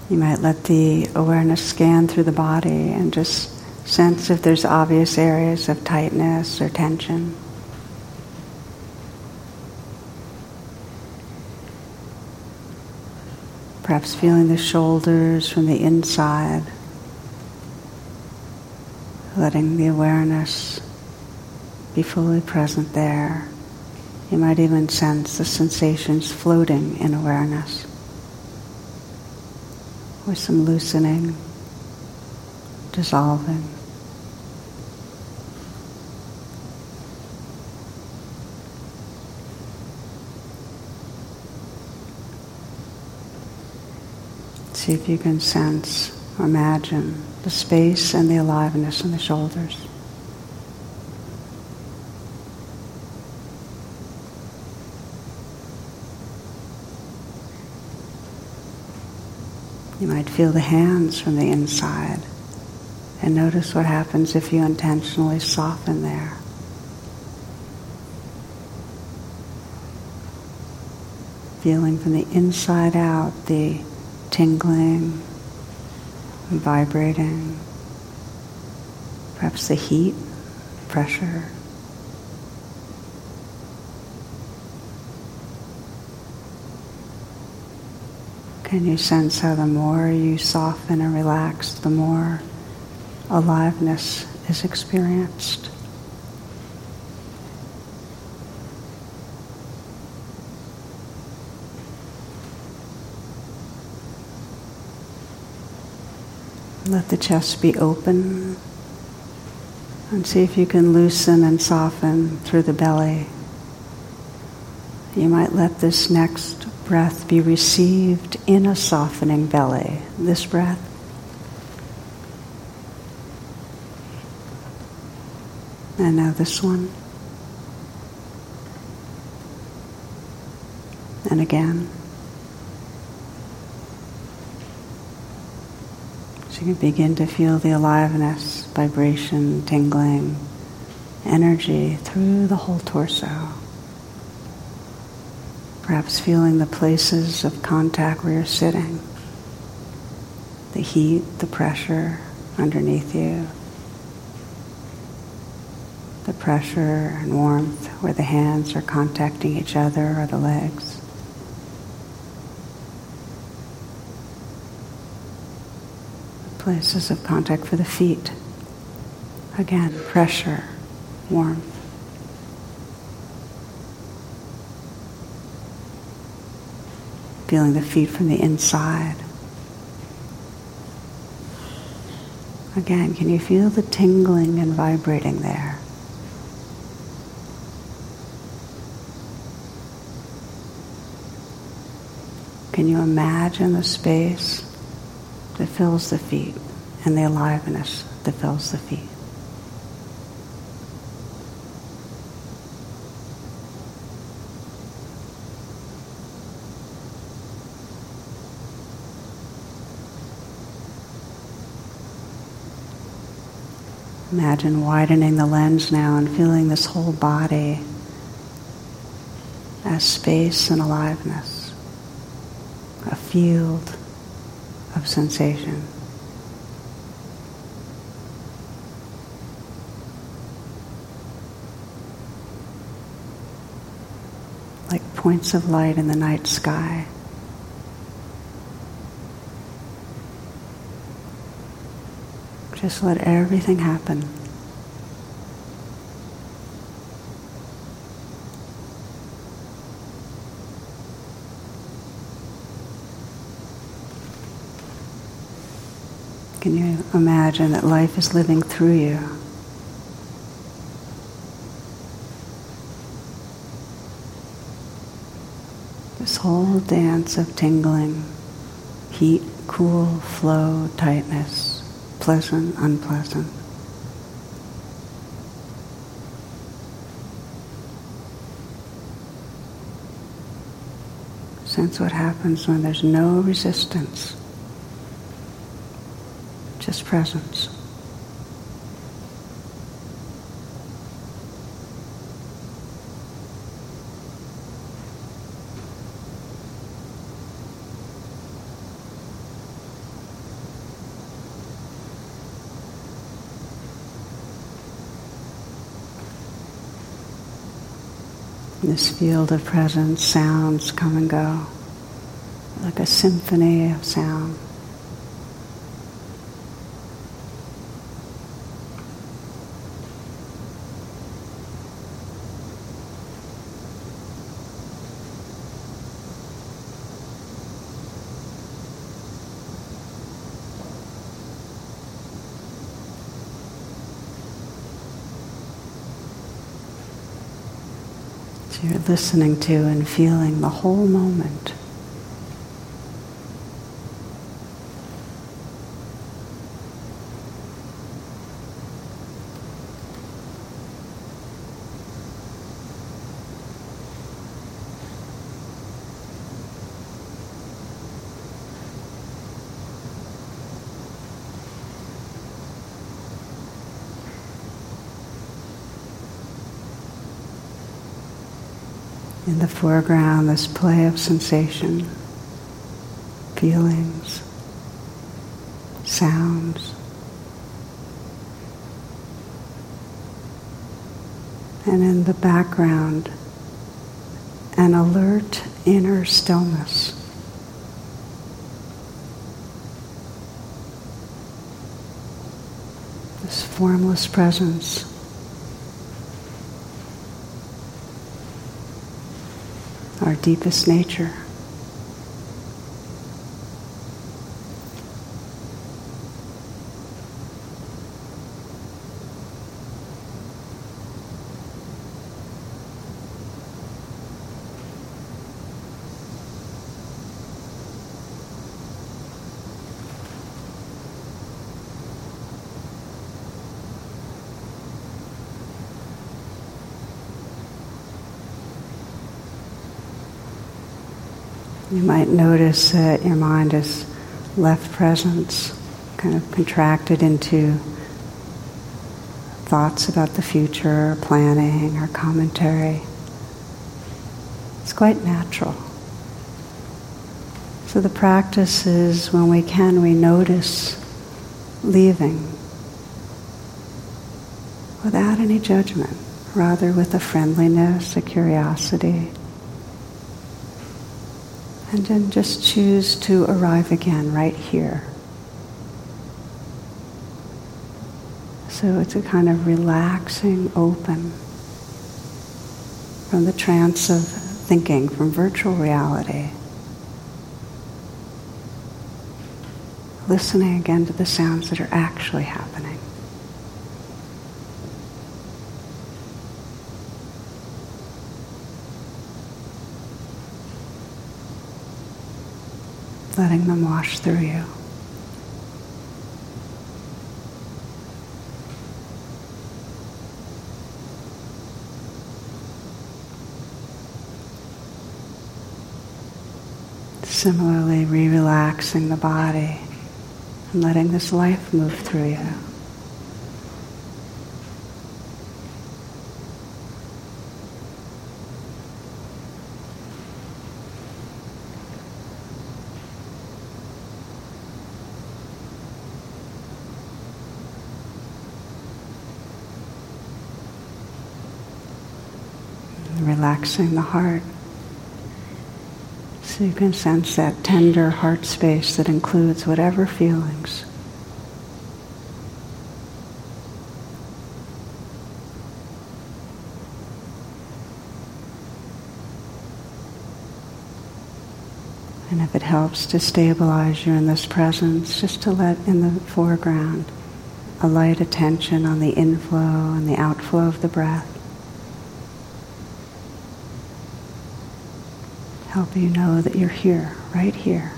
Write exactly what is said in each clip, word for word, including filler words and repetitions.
You might let the awareness scan through the body and just sense if there's obvious areas of tightness or tension. Perhaps feeling the shoulders from the inside, letting the awareness be fully present there. You might even sense the sensations floating in awareness, with some loosening, dissolving. See if you can sense or imagine the space and the aliveness in the shoulders. You might feel the hands from the inside and notice what happens if you intentionally soften there. Feeling from the inside out the tingling and vibrating, perhaps the heat, pressure. Can you sense how the more you soften and relax, the more aliveness is experienced? Let the chest be open and see if you can loosen and soften through the belly. You might let this next breath be received in a softening belly. This breath. And now this one. And again. So you can begin to feel the aliveness, vibration, tingling, energy through the whole torso. Perhaps feeling the places of contact where you're sitting. The heat, the pressure underneath you. The pressure and warmth where the hands are contacting each other or the legs. Places of contact for the feet. Again, pressure, warmth. Feeling the feet from the inside. Again, can you feel the tingling and vibrating there? Can you imagine the space that fills the feet and the aliveness that fills the feet? Imagine widening the lens now and feeling this whole body as space and aliveness, a field of sensation. Like points of light in the night sky. Just let everything happen. Can you imagine that life is living through you? This whole dance of tingling, heat, cool, flow, tightness, pleasant, unpleasant. Sense what happens when there's no resistance. Just presence. This field of presence, sounds come and go, like a symphony of sound. So you're listening to and feeling the whole moment. In the foreground, this play of sensation, feelings, sounds, and in the background, an alert inner stillness. This formless presence. Our deepest nature. You might notice that your mind has left presence, kind of contracted into thoughts about the future, or planning, or commentary. It's quite natural. So the practice is, when we can, we notice leaving without any judgment, rather with a friendliness, a curiosity. And then just choose to arrive again right here. So it's a kind of relaxing open from the trance of thinking, from virtual reality. Listening again to the sounds that are actually happening. Letting them wash through you. Similarly, re-relaxing the body and letting this life move through you. Relaxing the heart, so you can sense that tender heart space that includes whatever feelings. And if it helps to stabilize you in this presence, just to let in the foreground a light attention on the inflow and the outflow of the breath. Help you know that you're here, right here.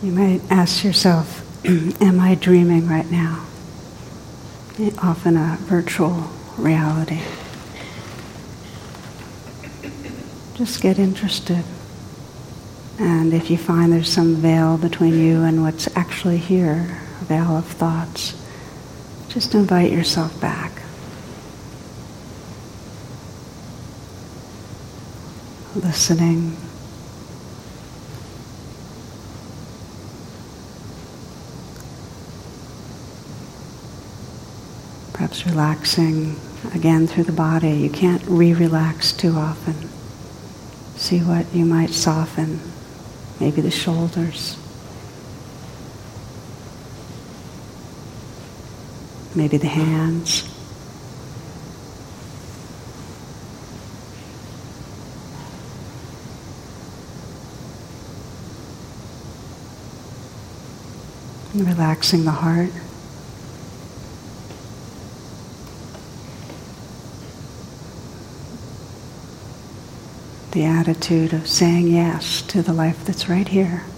You might ask yourself, am I dreaming right now? Often a virtual reality. Just get interested. And if you find there's some veil between you and what's actually here, a veil of thoughts, just invite yourself back. Listening. Perhaps relaxing again through the body. You can't re-relax too often. See what you might soften. Maybe the shoulders. Maybe the hands. And relaxing the heart. The attitude of saying yes to the life that's right here.